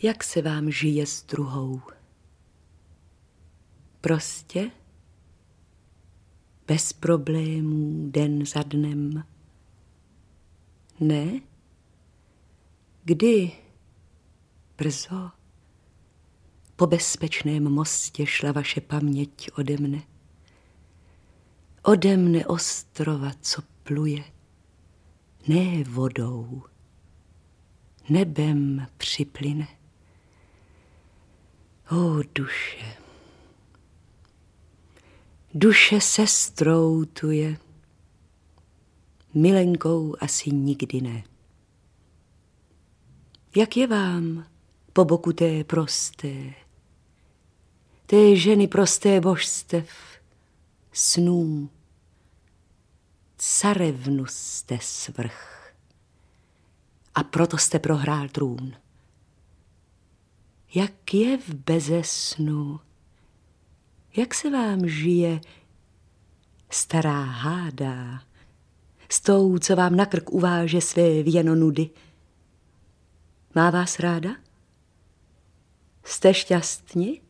Jak se vám žije s druhou? Prostě? Bez problémů, den za dnem? Ne? Kdy? Brzo? Po bezpečném mostě šla vaše paměť ode mne. Ode mne ostrova, co pluje. Ne vodou, nebem připlyne. O duše, duše sestrou tu je, milenkou asi nikdy ne. Jak je vám po boku té prosté, té ženy prosté božstev, snů, carevnu jste svrch a proto jste prohrál trůn. Jak je v bezesnu, jak se vám žije, stará hádá, s tou, co vám na krk uváže své věno nudy. Má vás ráda? Jste šťastní?